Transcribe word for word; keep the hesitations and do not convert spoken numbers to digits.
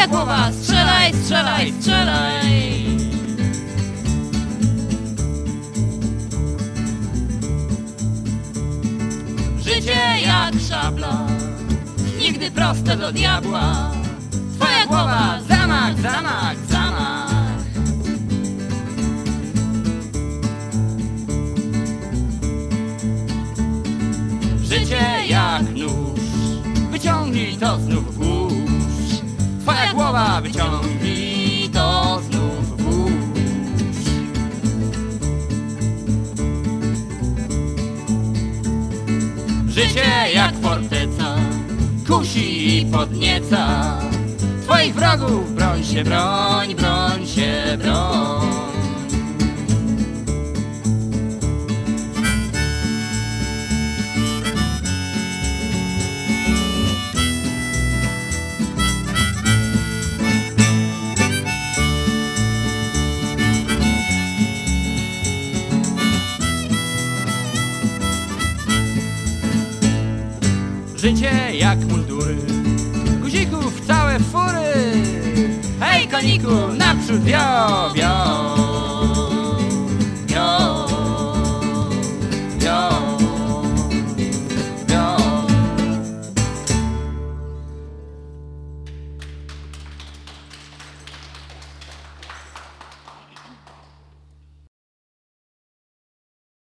głowa, strzelaj, strzelaj, strzelaj. Życie jak szabla, nigdy proste do diabła. Twoja głowa, zamach, zamach, zamach. Życie jak nóż, wyciągnij to znów włóż. Twoja głowa, wyciągnij to znów włóż. Życie jak forteca, kusi i podnieca. Twoich wrogów broń się, broń, broń się, broń. Życie jak mundury, guzików całe fury. Hej koniku, naprzód, wio, wio.